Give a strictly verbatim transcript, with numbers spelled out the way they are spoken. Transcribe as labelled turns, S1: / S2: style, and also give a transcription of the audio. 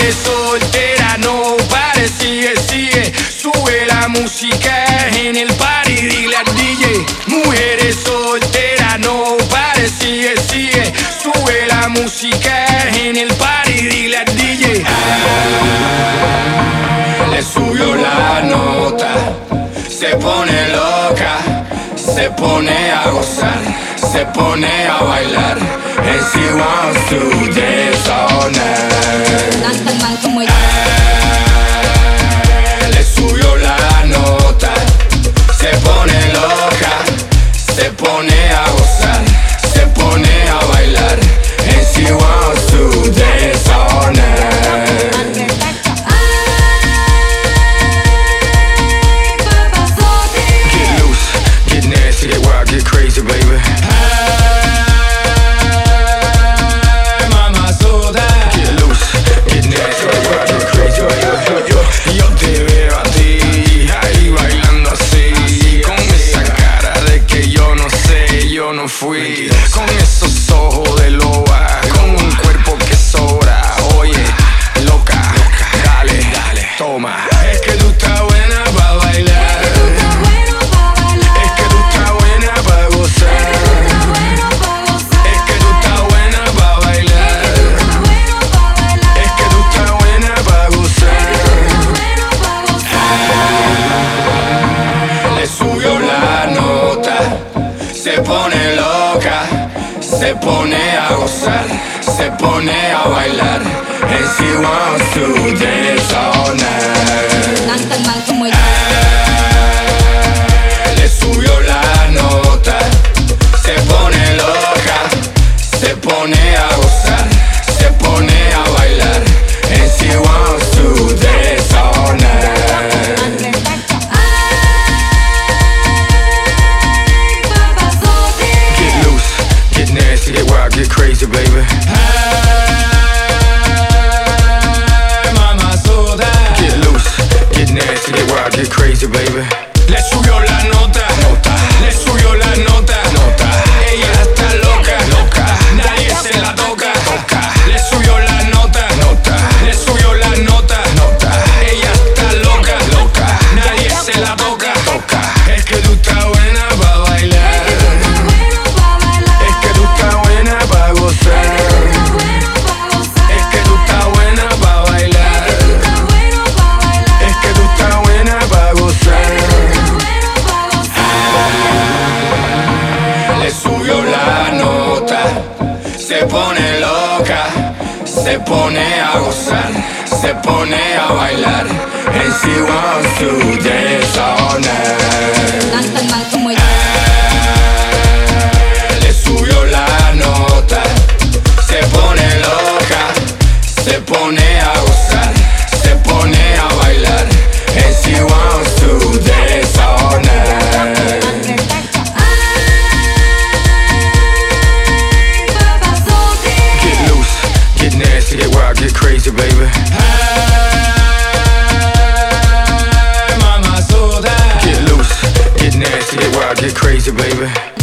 S1: Mujeres solteras, no pares, sigue, sigue. Sube la música en el party, dile al D J. Mujeres solteras, no pares, sigue, sigue. Sube la música en el party, dile al D J. Ah, le subió la nota, se pone loca, se pone a gozar, se pone a bailar. And she wants to dance all night. Ah, le subió la nota, se pone loca, se pone a gozar, se pone a bailar. And she wants to dance all night. Get loose, get nasty, get wild, get crazy, baby. Fui con esos ojos de loba, con un cuerpo que sobra. Oye, loca, dale, dale, toma. Es que tú estás buena pa' bailar. Es que tú estás buena pa' gozar. Es que tú estás buena pa' bailar. Es que tú estás buena pa' gozar. Ah, le subió la nota, se pone loca, se pone a gozar, se pone a bailar. And she wants to dance all night. Ah, le subió la nota, se pone loca, se pone a gozar, se pone a bailar. And she wants to dance all night. Get wild, get crazy, baby. Ay, mama soda. Get loose, get nasty, get wild, get crazy, baby. Le subió la nota, nota. Le subió la nota, nota. Ella está loca, loca. Nadie se la toca, toca. Le subió la nota, nota. Le subió la nota, nota. Ella está loca, loca. Nadie se la toca, toca. Es que tú estás buena pa' bailar. Se pone loca, se pone a gozar, se pone a bailar. And she wants to dance all night. Ah, le subió la nota, se pone loca, se pone a gozar, se pone a bailar. And she wants to dance all night. Get wild, get crazy, baby. Ay, mama soda. Get loose, get nasty, get wild, get crazy, baby.